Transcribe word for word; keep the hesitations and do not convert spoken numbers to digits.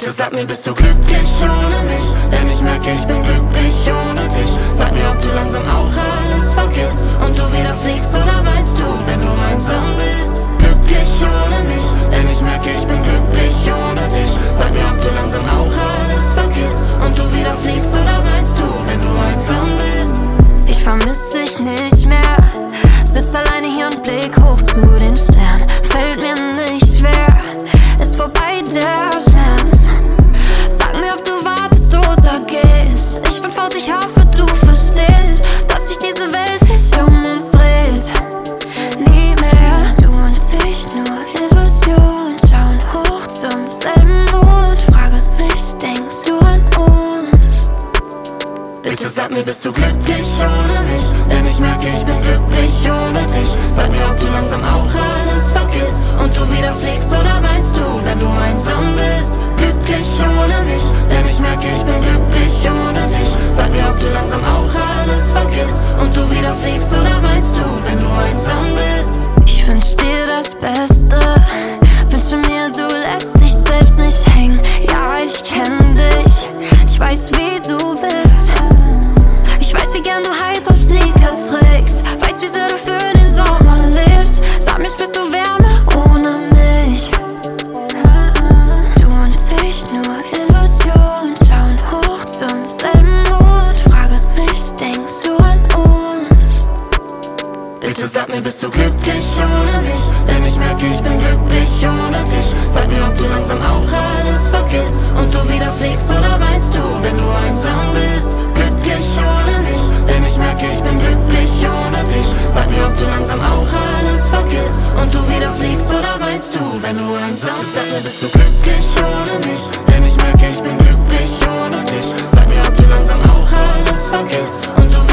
Bitte sag mir, bist du glücklich ohne mich? Denn ich merke, ich bin glücklich ohne dich. Sag mir, ob du langsam auch alles vergisst und du wieder fliegst, oder weinst du, wenn du einsam bist? Glücklich ohne mich, denn ich merke, ich bin glücklich ohne dich. Sag mir, ob du langsam auch alles vergisst und du wieder fliegst, oder weinst du, wenn du einsam bist? Ich vermiss dich nicht mehr, sitz alleine hier und blick hoch zu den Sternen. Fällt mir nicht schwer, ist vorbei der Schmerz. Sag mir, ob du wartest oder gehst. Ich bin fort, ich hoffe, du verstehst, dass sich diese Welt nicht um uns dreht. Nie mehr, du und ich, nur Illusion. Schauen hoch zum selben Mond. Frage mich, denkst du an uns? Bitte sag mir, bist du glücklich ohne mich? Denn ich merke, ich bin glücklich ohne dich. Sag mir, ob du langsam auch alles vergisst und du wieder fliegst, oder weinst du, wenn du einsam bist? Glücklich ohne mich, denn ich merke, ich bin glücklich ohne dich. Sag mir, ob du langsam auch alles vergisst und du wieder fliegst, oder weinst du, wenn du einsam bist? Ich wünsch dir das Beste, wünsche mir, du lässt dich selbst nicht hängen. Ja, ich kenn dich, ich weiß, wie du bist. Ich weiß, wie gern du Halt auf Sneaker trägst, weiß, wie sehr du für den Sommer lebst. Sag mir, spürst du Wärme ohne mich? Du und ich, nur Illusion. Schauen hoch zum selben Mond. Frage mich, denkst du an uns? Bitte sag mir, bist du glücklich ohne mich? Denn ich merke, ich bin glücklich ohne dich. Sag mir, ob du langsam auch alles vergisst und du wieder fliegst, oder weinst du, wenn du einsam bist? Glücklich ohne mich, denn ich merke, ich bin glücklich ohne dich. Sag mir, ob du langsam auch alles vergisst und du wieder fliegst, oder weinst du, wenn du einsam bist? Sag mir, bist du glücklich ohne mich? Denn ich merke, ich bin glücklich ohne dich. Sag mir, ob du langsam auch alles vergisst und du